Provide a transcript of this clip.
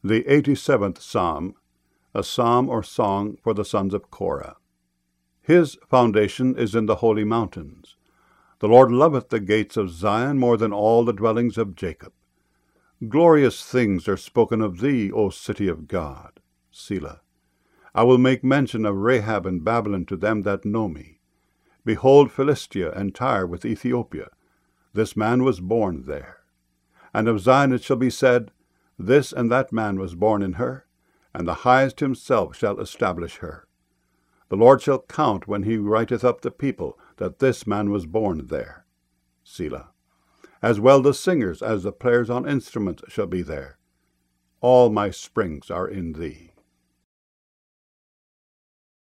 The 87th Psalm, a psalm or song for the sons of Korah. His foundation is in the holy mountains. The Lord loveth the gates of Zion more than all the dwellings of Jacob. Glorious things are spoken of thee, O city of God. Selah. I will make mention of Rahab and Babylon to them that know me. Behold Philistia and Tyre with Ethiopia. This man was born there. And of Zion it shall be said, This and that man was born in her, and the Highest himself shall establish her. The Lord shall count when he writeth up the people, that this man was born there. Selah. As well the singers as the players on instruments shall be there. All my springs are in thee.